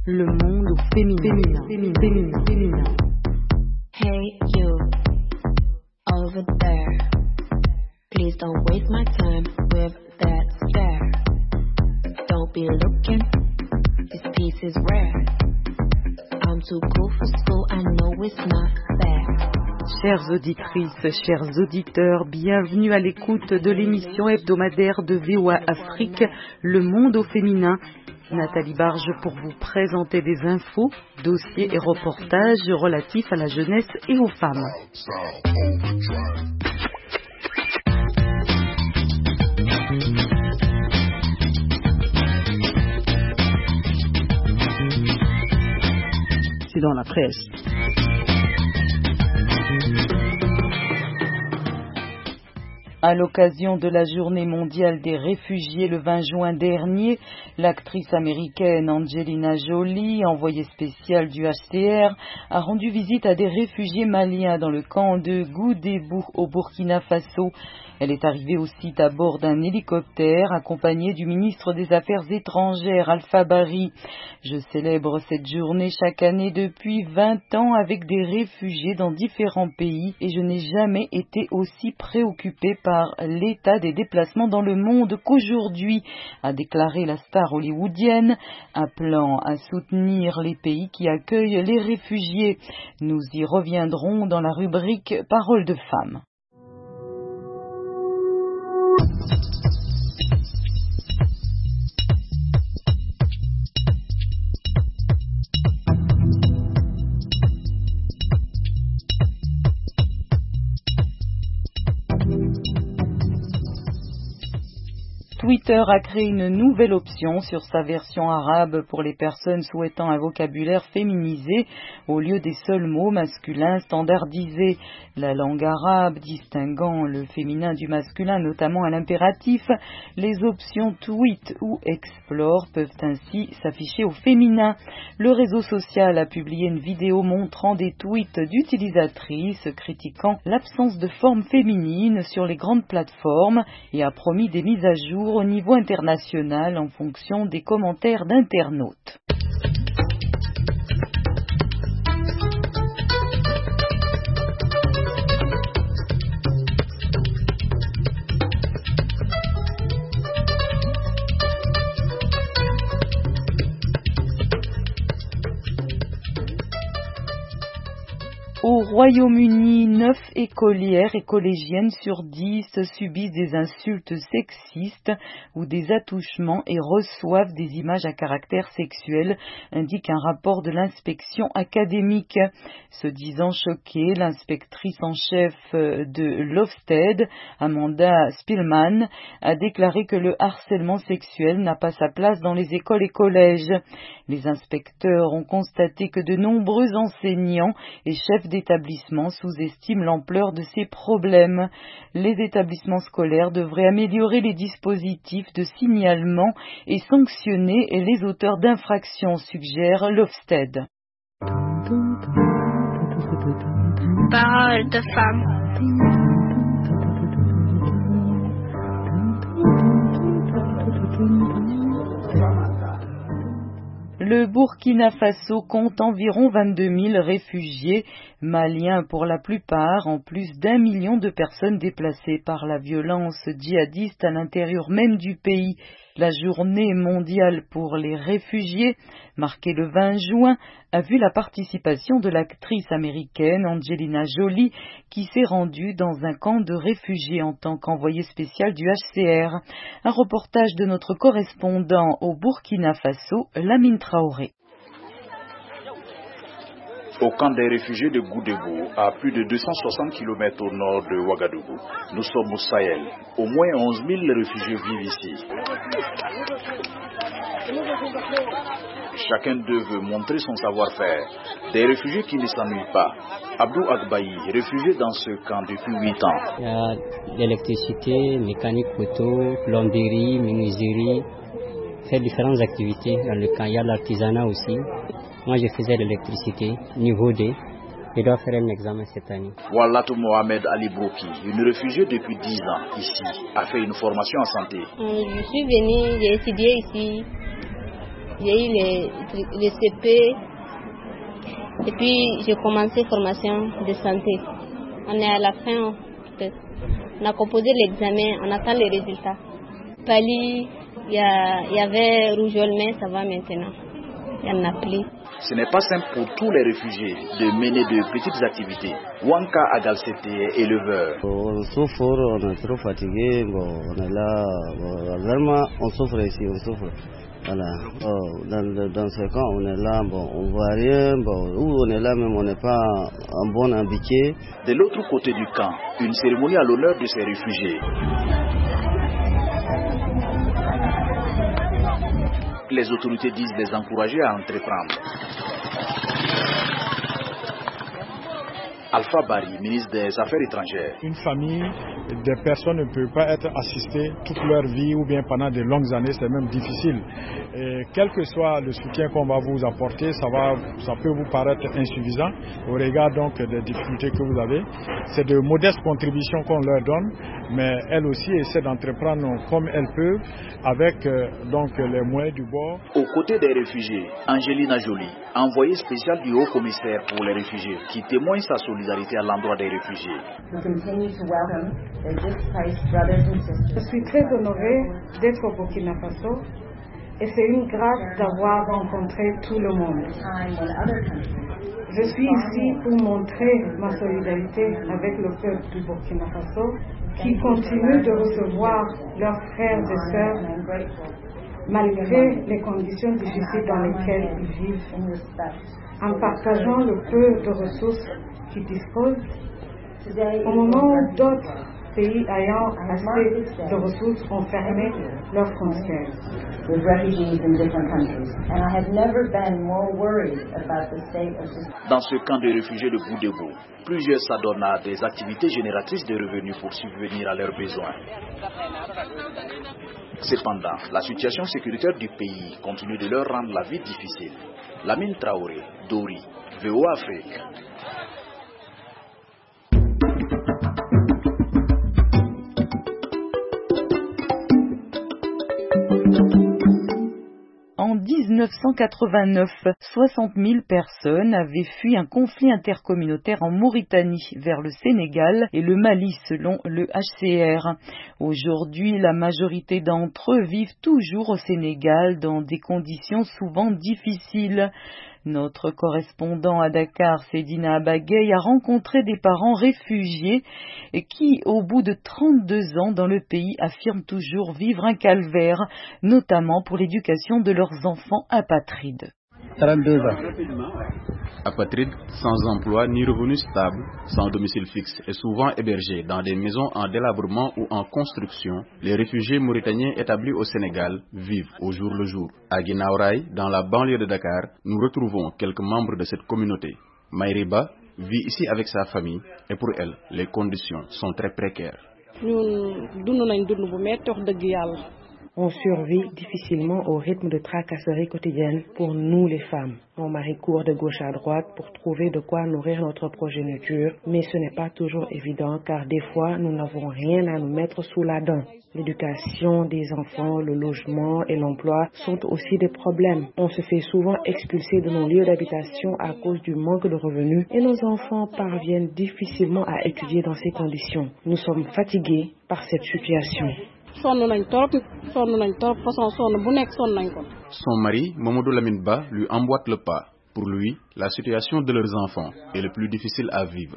Le monde au féminin. Hey you, over there. Please don't waste my time with that stare. Don't be looking, this piece is rare. I'm too cool for school, I know it's not fair. Chères auditrices, chers auditeurs, bienvenue à l'écoute de l'émission hebdomadaire de VOA Afrique, Le monde au féminin. Nathalie Barge pour vous présenter des infos, dossiers et reportages relatifs à la jeunesse et aux femmes. C'est dans la presse. À l'occasion de la Journée mondiale des réfugiés le 20 juin dernier, l'actrice américaine Angelina Jolie, envoyée spéciale du HCR, a rendu visite à des réfugiés maliens dans le camp de Goudébou au Burkina Faso. Elle est arrivée au site à bord d'un hélicoptère accompagnée du ministre des Affaires étrangères Alpha Bari. Je célèbre cette journée chaque année depuis 20 ans avec des réfugiés dans différents pays et je n'ai jamais été aussi préoccupée par l'état des déplacements dans le monde qu'aujourd'hui, a déclaré la star hollywoodienne, appelant à soutenir les pays qui accueillent les réfugiés. Nous y reviendrons dans la rubrique Paroles de femmes. Twitter a créé une nouvelle option sur sa version arabe pour les personnes souhaitant un vocabulaire féminisé au lieu des seuls mots masculins standardisés. La langue arabe distinguant le féminin du masculin, notamment à l'impératif, les options Tweet ou Explore peuvent ainsi s'afficher au féminin. Le réseau social a publié une vidéo montrant des tweets d'utilisatrices critiquant l'absence de forme féminine sur les grandes plateformes et a promis des mises à jour au niveau international en fonction des commentaires d'internautes. Au Royaume-Uni, 9 écolières et collégiennes sur 10 subissent des insultes sexistes ou des attouchements et reçoivent des images à caractère sexuel, indique un rapport de l'inspection académique. Se disant choquée, l'inspectrice en chef de l'Ofsted, Amanda Spillman, a déclaré que le harcèlement sexuel n'a pas sa place dans les écoles et collèges. Les inspecteurs ont constaté que de nombreux enseignants et chefs d'établissement sous-estiment l'ampleur de ces problèmes. Les établissements scolaires devraient améliorer les dispositifs de signalement et sanctionner les auteurs d'infractions, suggère l'Ofsted. Paroles de femmes. Le Burkina Faso compte environ 22 000 réfugiés, maliens pour la plupart, en plus d'1 million de personnes déplacées par la violence djihadiste à l'intérieur même du pays. La journée mondiale pour les réfugiés, marquée le 20 juin, a vu la participation de l'actrice américaine Angelina Jolie qui s'est rendue dans un camp de réfugiés en tant qu'envoyée spéciale du HCR. Un reportage de notre correspondant au Burkina Faso, Lamine Traoré. Au camp des réfugiés de Goudébou, à plus de 260 km au nord de Ouagadougou. Nous sommes au Sahel. Au moins 11 000 réfugiés vivent ici. Chacun d'eux veut montrer son savoir-faire. Des réfugiés qui ne s'ennuient pas. Abdou Agbaï, réfugié dans ce camp depuis 8 ans. Il y a l'électricité, mécanique photo, plomberie, menuiserie, faire différentes activités dans le camp. Il y a l'artisanat aussi. Moi, je faisais l'électricité, niveau D. Je dois faire un examen cette année. Wallatou Mohamed Ali Broki, une réfugiée depuis 10 ans ici, a fait une formation en santé. Je suis venue, j'ai étudié ici. J'ai eu les CP et puis j'ai commencé formation de santé. On est à la fin, peut-être. On a composé l'examen, on attend les résultats. Pali, il y avait rougeole, mais ça va maintenant. Il y en a plus. Ce n'est pas simple pour tous les réfugiés de mener de petites activités. Wanka Agalsete est éleveur. On souffre, on est trop fatigué, on est là, vraiment on souffre ici, on souffre. Voilà. Dans ce cas, on est là, on voit rien, où on est là même, on n'est pas en bon habitué. De l'autre côté du camp, une cérémonie à l'honneur de ces réfugiés. Les autorités disent les encourager à entreprendre. Alpha Bari, ministre des Affaires étrangères. Une famille, des personnes ne peuvent pas être assistées toute leur vie ou bien pendant de longues années, c'est même difficile. Et quel que soit le soutien qu'on va vous apporter, ça peut vous paraître insuffisant au regard donc des difficultés que vous avez. C'est de modestes contributions qu'on leur donne, mais elles aussi essaient d'entreprendre comme elles peuvent avec donc les moyens du bord. Aux côtés des réfugiés, Angelina Jolie, envoyée spéciale du haut-commissaire pour les réfugiés, qui témoigne sa solidarité à l'endroit des réfugiés. Je suis très honorée d'être au Burkina Faso et c'est une grâce d'avoir rencontré tout le monde. Je suis ici pour montrer ma solidarité avec le peuple du Burkina Faso qui continue de recevoir leurs frères et sœurs malgré les conditions difficiles dans lesquelles ils vivent, en partageant le peu de ressources qu'ils disposent, au moment où d'autres pays ayant assez de ressources ont fermé leurs frontières. Dans ce camp de réfugiés de Goudebo, plusieurs s'adonnent à des activités génératrices de revenus pour subvenir à leurs besoins. Cependant, la situation sécuritaire du pays continue de leur rendre la vie difficile. Lamine Traoré, Dori, VOA Afrique. En 1989, 60 000 personnes avaient fui un conflit intercommunautaire en Mauritanie vers le Sénégal et le Mali selon le HCR. Aujourd'hui, la majorité d'entre eux vivent toujours au Sénégal dans des conditions souvent difficiles. Notre correspondant à Dakar, Sedina Abagay, a rencontré des parents réfugiés qui, au bout de 32 ans dans le pays, affirment toujours vivre un calvaire, notamment pour l'éducation de leurs enfants apatrides. 32 ans. Apatrides, sans emploi ni revenu stable, sans domicile fixe et souvent hébergés dans des maisons en délabrement ou en construction, les réfugiés mauritaniens établis au Sénégal vivent au jour le jour. À Guinaouraï, dans la banlieue de Dakar, nous retrouvons quelques membres de cette communauté. Maïriba vit ici avec sa famille et pour elle, les conditions sont très précaires. On survit difficilement au rythme de tracasserie quotidienne pour nous les femmes. Mon mari court de gauche à droite pour trouver de quoi nourrir notre progéniture, mais ce n'est pas toujours évident car des fois nous n'avons rien à nous mettre sous la dent. L'éducation des enfants, le logement et l'emploi sont aussi des problèmes. On se fait souvent expulser de nos lieux d'habitation à cause du manque de revenus et nos enfants parviennent difficilement à étudier dans ces conditions. Nous sommes fatigués par cette situation. Son mari, Mamadou Lamine Ba, lui emboîte le pas. Pour lui, la situation de leurs enfants est le plus difficile à vivre.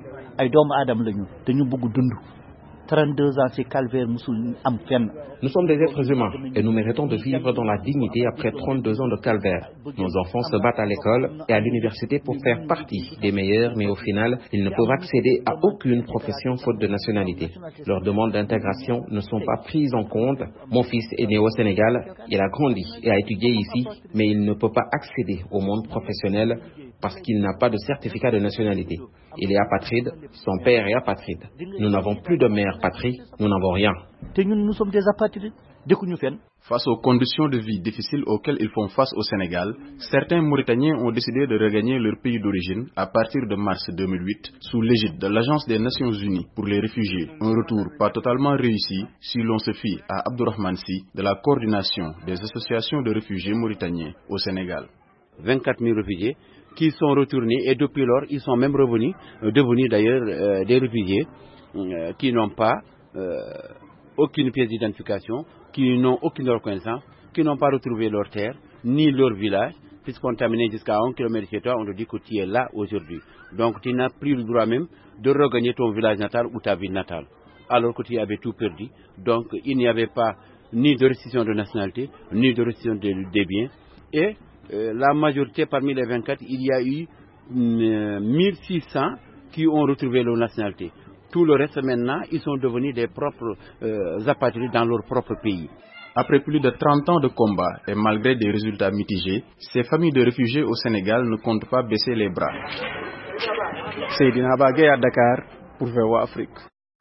32 ans, c'est calvaire, nous sommes des êtres humains et nous méritons de vivre dans la dignité après 32 ans de calvaire. Nos enfants se battent à l'école et à l'université pour faire partie des meilleurs, mais au final, ils ne peuvent accéder à aucune profession faute de nationalité. Leurs demandes d'intégration ne sont pas prises en compte. Mon fils est né au Sénégal, il a grandi et a étudié ici, mais il ne peut pas accéder au monde professionnel parce qu'il n'a pas de certificat de nationalité. Il est apatride, son père est apatride. Nous n'avons plus de mère patrie, nous n'avons rien. Nous sommes des apatrides. Face aux conditions de vie difficiles auxquelles ils font face au Sénégal, certains Mauritaniens ont décidé de regagner leur pays d'origine à partir de mars 2008 sous l'égide de l'Agence des Nations Unies pour les réfugiés. Un retour pas totalement réussi si l'on se fie à Abdourahmane Sy de la coordination des associations de réfugiés mauritaniens au Sénégal. 24 000 réfugiés qui sont retournés et depuis lors ils sont même revenus, devenus d'ailleurs des réfugiés qui n'ont pas aucune pièce d'identification, qui n'ont aucune reconnaissance, qui n'ont pas retrouvé leur terre, ni leur village, puisqu'on t'a amené jusqu'à 1 km chez toi, on te dit que tu es là aujourd'hui. Donc tu n'as plus le droit même de regagner ton village natal ou ta ville natale, alors que tu avais tout perdu. Donc il n'y avait pas ni de restriction de nationalité, ni de restriction des biens. Et la majorité parmi les 24, il y a eu 1600 qui ont retrouvé leur nationalité. Tout le reste maintenant, ils sont devenus des propres apatrides dans leur propre pays. Après plus de 30 ans de combat et malgré des résultats mitigés, ces familles de réfugiés au Sénégal ne comptent pas baisser les bras. Seydina Bagay à Dakar pour VOA Afrique.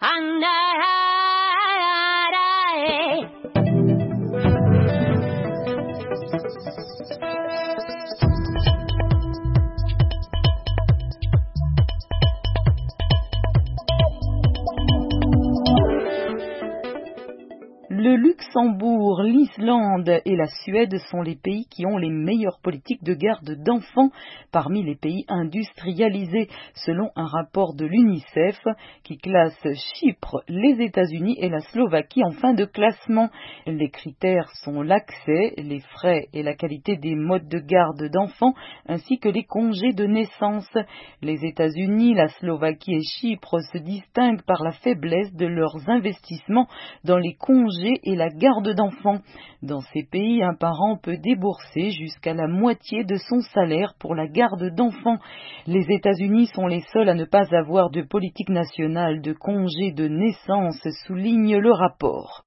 Le Luxembourg, l'Islande et la Suède sont les pays qui ont les meilleures politiques de garde d'enfants parmi les pays industrialisés, selon un rapport de l'UNICEF qui classe Chypre, les États-Unis et la Slovaquie en fin de classement. Les critères sont l'accès, les frais et la qualité des modes de garde d'enfants, ainsi que les congés de naissance. Les États-Unis, la Slovaquie et Chypre se distinguent par la faiblesse de leurs investissements dans les congés et la garde d'enfants. Dans ces pays, un parent peut débourser jusqu'à la moitié de son salaire pour la garde d'enfants. Les États-Unis sont les seuls à ne pas avoir de politique nationale de congé de naissance, souligne le rapport.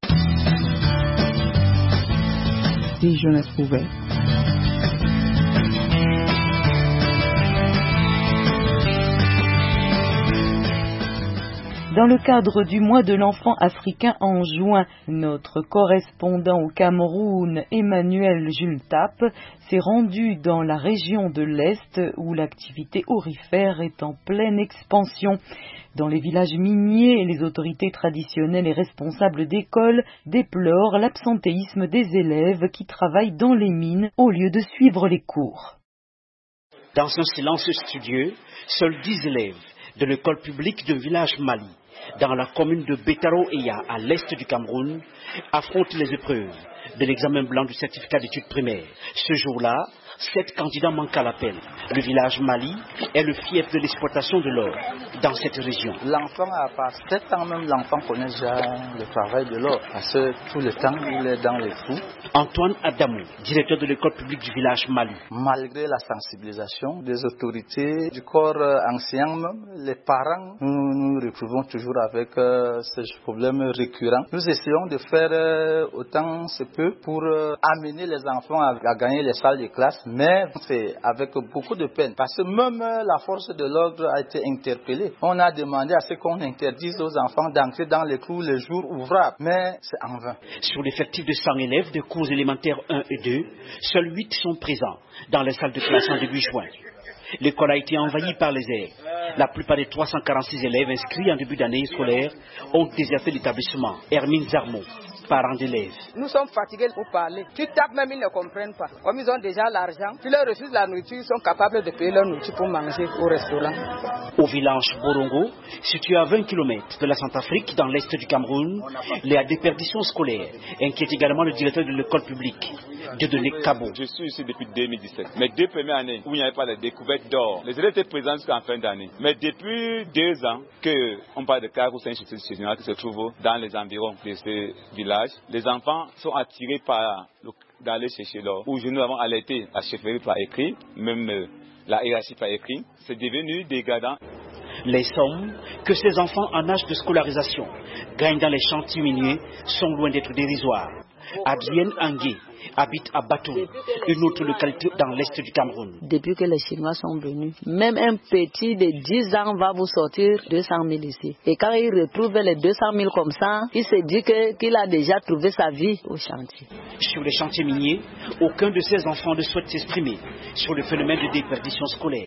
Si jeunesse pouvait. Dans le cadre du mois de l'enfant africain en juin, notre correspondant au Cameroun, Emmanuel Jultap, s'est rendu dans la région de l'Est où l'activité aurifère est en pleine expansion. Dans les villages miniers, les autorités traditionnelles et responsables d'écoles déplorent l'absentéisme des élèves qui travaillent dans les mines au lieu de suivre les cours. Dans un silence studieux, seuls 10 élèves de l'école publique de village Mali, dans la commune de Betaro-Eya, à l'est du Cameroun, affrontent les épreuves de l'examen blanc du certificat d'études primaires. Ce jour-là, 7 candidats manquent à l'appel. Le village Mali est le fief de l'exploitation de l'or dans cette région. L'enfant, à part 7 ans même, l'enfant connaît déjà le travail de l'or. Parce que tout le temps, il est dans les trous. Antoine Adamou, directeur de l'école publique du village Mali. Malgré la sensibilisation des autorités, du corps ancien même, les parents, nous retrouvons toujours avec ces problèmes récurrents. Nous essayons de faire autant se peut pour amener les enfants à gagner les salles de classe, mais c'est avec beaucoup de peine. Parce que même la force de l'ordre a été interpellée. On a demandé à ce qu'on interdise aux enfants d'entrer dans les cours les jours ouvrables, mais c'est en vain. Sur l'effectif de 100 élèves de cours élémentaires 1 et 2, seuls 8 sont présents dans les salles de classe en début juin. L'école a été envahie par les airs. La plupart des 346 élèves inscrits en début d'année scolaire ont déserté l'établissement. Hermine Zarmo, parents d'élèves. Nous sommes fatigués pour parler. Tu tapes même, ils ne comprennent pas. Comme ils ont déjà l'argent, tu leur refuses la nourriture, ils sont capables de payer leur nourriture pour manger au restaurant. Au village Borongo, situé à 20 km de la Centrafrique, dans l'est du Cameroun, il y a des perditions scolaires, inquiète également le directeur de l'école publique, Dieudonné Kabo. Je suis ici depuis 2017. Mes 2 premières années où il n'y avait pas de découverte d'or, les élèves étaient présents jusqu'en fin d'année. Mais depuis 2 ans qu'on parle de Carrefour Saint-Général qui se trouve dans les environs de ce village, les enfants sont attirés par d'aller chercher l'or. Où nous avons alerté la chefferie par écrit, même la hiérarchie par écrit. C'est devenu dégradant. Les sommes que ces enfants en âge de scolarisation gagnent dans les chantiers miniers sont loin d'être dérisoires. Adrienne Angué habite à Batouri, une autre localité dans l'est du Cameroun. Depuis que les Chinois sont venus, même un petit de 10 ans va vous sortir 200 000 ici. Et quand il retrouve les 200 000 comme ça, il se dit qu'il a déjà trouvé sa vie au chantier. Sur les chantiers miniers, aucun de ces enfants ne souhaite s'exprimer sur le phénomène de déperdition scolaire.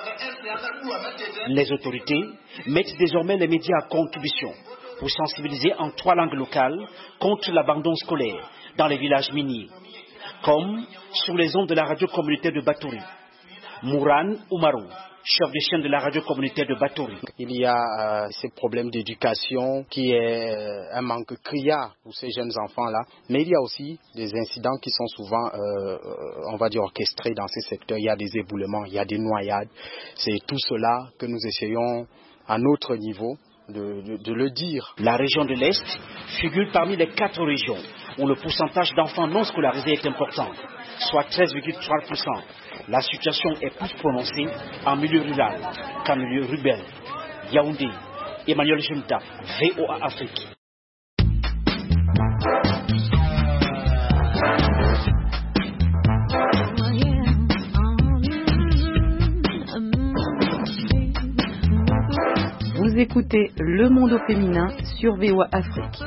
Les autorités mettent désormais les médias à contribution pour sensibiliser en 3 langues locales contre l'abandon scolaire dans les villages miniers, comme sur les ondes de la radio communautaire de Batouri. Mouran Oumarou, chef de chaîne de la radio communautaire de Batouri. Il y a ces problèmes d'éducation qui est un manque criard pour ces jeunes enfants-là, mais il y a aussi des incidents qui sont souvent, on va dire, orchestrés dans ces secteurs. Il y a des éboulements, il y a des noyades. C'est tout cela que nous essayons à notre niveau de le dire. La région de l'Est figure parmi les 4 régions où le pourcentage d'enfants non scolarisés est important, soit 13,3%. La situation est plus prononcée en milieu rural qu'en milieu urbain. Yaoundé, Emmanuel Junta, VOA Afrique. Vous écoutez Le Monde au féminin sur VOA Afrique.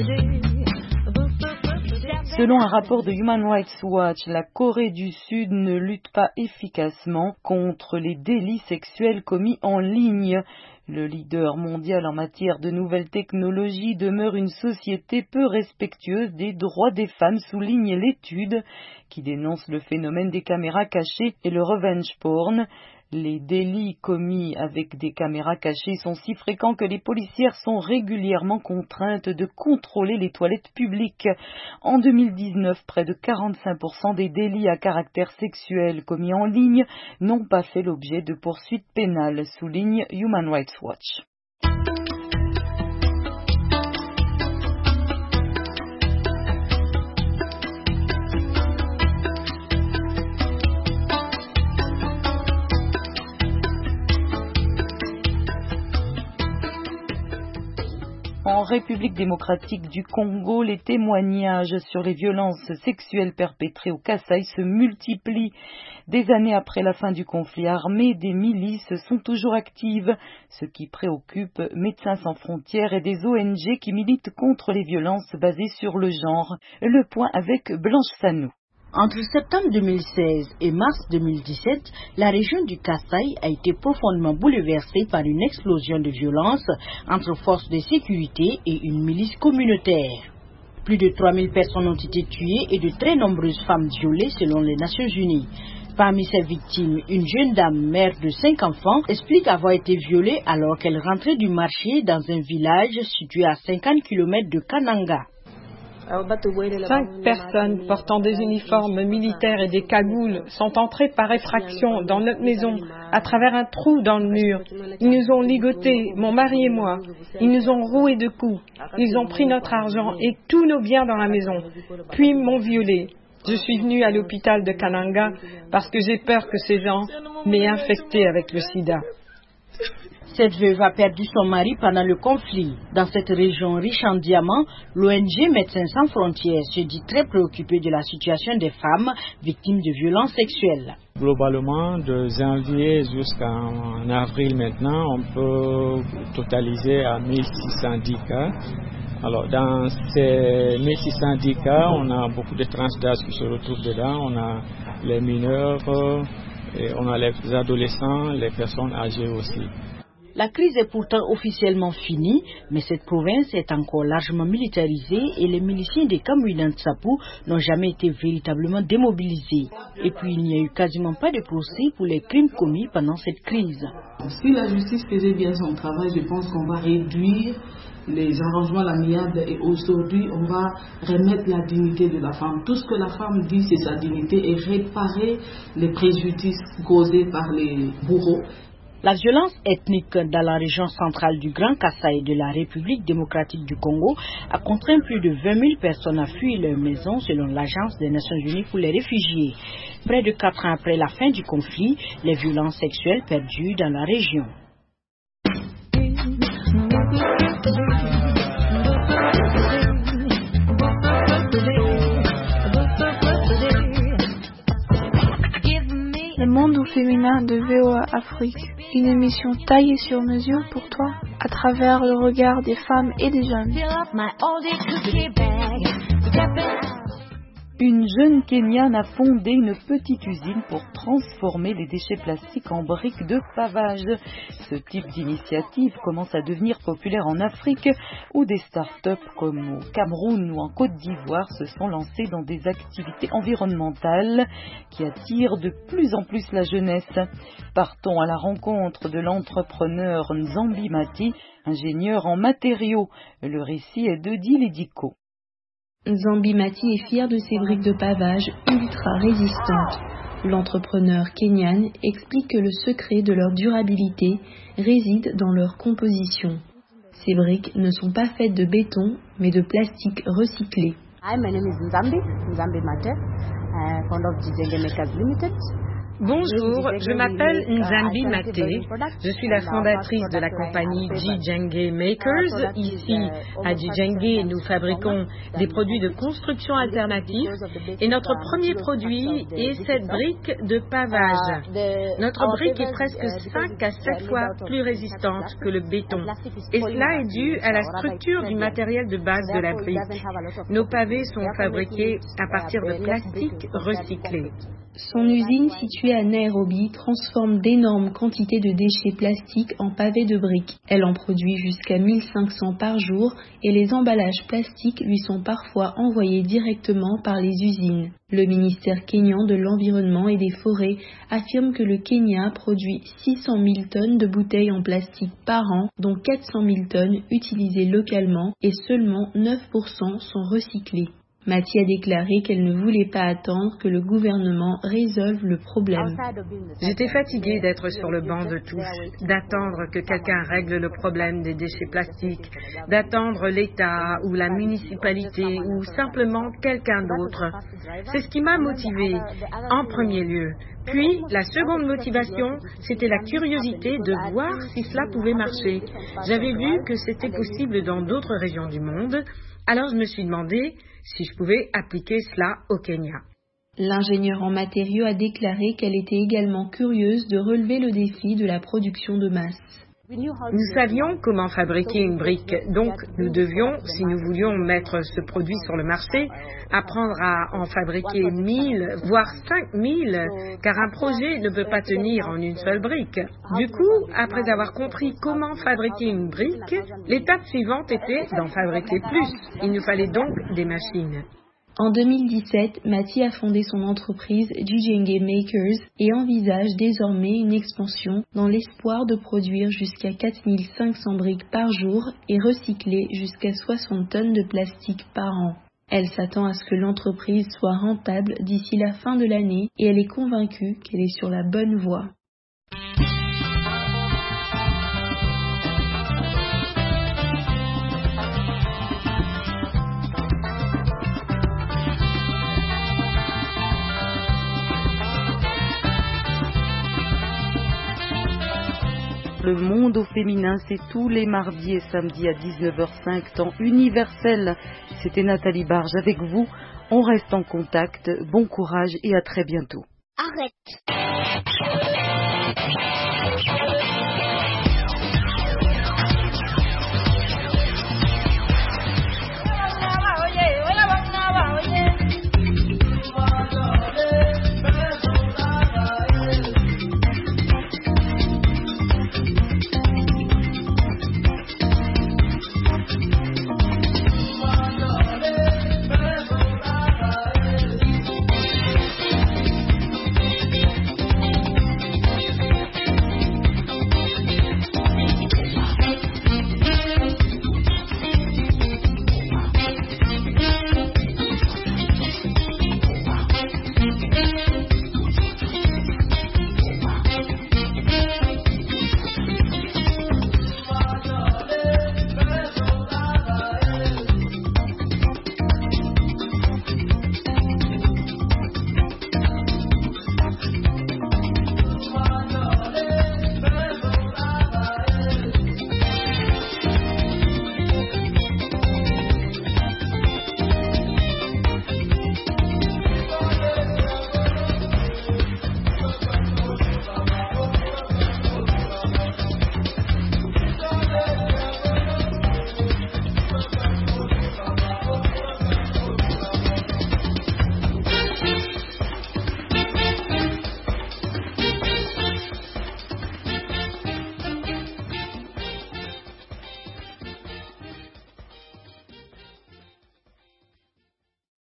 Selon un rapport de Human Rights Watch, la Corée du Sud ne lutte pas efficacement contre les délits sexuels commis en ligne. Le leader mondial en matière de nouvelles technologies demeure une société peu respectueuse des droits des femmes, souligne l'étude qui dénonce le phénomène des caméras cachées et le revenge porn. Les délits commis avec des caméras cachées sont si fréquents que les policières sont régulièrement contraintes de contrôler les toilettes publiques. En 2019, près de 45% des délits à caractère sexuel commis en ligne n'ont pas fait l'objet de poursuites pénales, souligne Human Rights Watch. En République démocratique du Congo, les témoignages sur les violences sexuelles perpétrées au Kasaï se multiplient. Des années après la fin du conflit armé, des milices sont toujours actives, ce qui préoccupe Médecins sans frontières et des ONG qui militent contre les violences basées sur le genre. Le point avec Blanche Sanou. Entre septembre 2016 et mars 2017, la région du Kasaï a été profondément bouleversée par une explosion de violence entre forces de sécurité et une milice communautaire. Plus de 3000 personnes ont été tuées et de très nombreuses femmes violées selon les Nations Unies. Parmi ces victimes, une jeune dame, mère de 5 enfants, explique avoir été violée alors qu'elle rentrait du marché dans un village situé à 50 km de Kananga. 5 personnes portant des uniformes militaires et des cagoules sont entrées par effraction dans notre maison à travers un trou dans le mur. Ils nous ont ligotés, mon mari et moi. Ils nous ont roués de coups. Ils ont pris notre argent et tous nos biens dans la maison. Puis m'ont violée. Je suis venue à l'hôpital de Kananga parce que j'ai peur que ces gens m'aient infectée avec le sida. Cette veuve a perdu son mari pendant le conflit. Dans cette région riche en diamants, l'ONG Médecins sans frontières se dit très préoccupée de la situation des femmes victimes de violences sexuelles. Globalement, de janvier jusqu'en avril maintenant, on peut totaliser à 1610 cas. Alors, dans ces 1610 cas, on a beaucoup de tranches d'âge qui se retrouvent dedans. On a les mineurs, et on a les adolescents, les personnes âgées aussi. La crise est pourtant officiellement finie, mais cette province est encore largement militarisée et les miliciens des Kamwina Nsapu n'ont jamais été véritablement démobilisés. Et puis il n'y a eu quasiment pas de procès pour les crimes commis pendant cette crise. Si la justice faisait bien son travail, je pense qu'on va réduire les arrangements à l'amiable et aujourd'hui on va remettre la dignité de la femme. Tout ce que la femme dit, c'est sa dignité et réparer les préjudices causés par les bourreaux. La violence ethnique dans la région centrale du Grand Kasaï de la République démocratique du Congo a contraint plus de 20 000 personnes à fuir leur maison selon l'Agence des Nations Unies pour les réfugiés. Près de 4 ans après la fin du conflit, les violences sexuelles perdurent dans la région. féminin de VOA Afrique, une émission taillée sur mesure pour toi à travers le regard des femmes et des jeunes. Une jeune Kenyane a fondé une petite usine pour transformer les déchets plastiques en briques de pavage. Ce type d'initiative commence à devenir populaire en Afrique, où des start-up comme au Cameroun ou en Côte d'Ivoire se sont lancées dans des activités environnementales qui attirent de plus en plus la jeunesse. Partons à la rencontre de l'entrepreneur Nzambi Mati, ingénieur en matériaux. Le récit est de Dilediko. Nzambi Mati est fier de ses briques de pavage ultra résistantes. L'entrepreneur kenyan explique que le secret de leur durabilité réside dans leur composition. Ces briques ne sont pas faites de béton, mais de plastique recyclé. Hi, my name is Nzambi Mate, founder of Jijenge Makers Limited. Bonjour, je m'appelle Nzambi Mate. Je suis la fondatrice de la compagnie Jijenge Makers. Ici, à Jijenge, nous fabriquons des produits de construction alternatifs et notre premier produit est cette brique de pavage. Notre brique est presque 5 à 7 fois plus résistante que le béton. Et cela est dû à la structure du matériel de base de la brique. Nos pavés sont fabriqués à partir de plastique recyclé. Son usine située à Nairobi transforme d'énormes quantités de déchets plastiques en pavés de briques. Elle en produit jusqu'à 1500 par jour et les emballages plastiques lui sont parfois envoyés directement par les usines. Le ministère kényan de l'Environnement et des Forêts affirme que le Kenya produit 600 000 tonnes de bouteilles en plastique par an, dont 400 000 tonnes utilisées localement et seulement 9% sont recyclées. Mati a déclaré qu'elle ne voulait pas attendre que le gouvernement résolve le problème. J'étais fatiguée d'être sur le banc de touche, d'attendre que quelqu'un règle le problème des déchets plastiques, d'attendre l'État ou la municipalité ou simplement quelqu'un d'autre. C'est ce qui m'a motivée en premier lieu. Puis, la seconde motivation, c'était la curiosité de voir si cela pouvait marcher. J'avais vu que c'était possible dans d'autres régions du monde, alors je me suis demandé si je pouvais appliquer cela au Kenya. L'ingénieure en matériaux a déclaré qu'elle était également curieuse de relever le défi de la production de masse. Nous savions comment fabriquer une brique, donc nous devions, si nous voulions mettre ce produit sur le marché, apprendre à en fabriquer 1000, voire 5000, car un projet ne peut pas tenir en une seule brique. Du coup, après avoir compris comment fabriquer une brique, l'étape suivante était d'en fabriquer plus. Il nous fallait donc des machines. En 2017, Mati a fondé son entreprise Jijenge Makers et envisage désormais une expansion dans l'espoir de produire jusqu'à 4500 briques par jour et recycler jusqu'à 60 tonnes de plastique par an. Elle s'attend à ce que l'entreprise soit rentable d'ici la fin de l'année et elle est convaincue qu'elle est sur la bonne voie. Le monde au féminin, c'est tous les mardis et samedis à 19h05, temps universel. C'était Nathalie Barge avec vous. On reste en contact. Bon courage et à très bientôt. Arrête.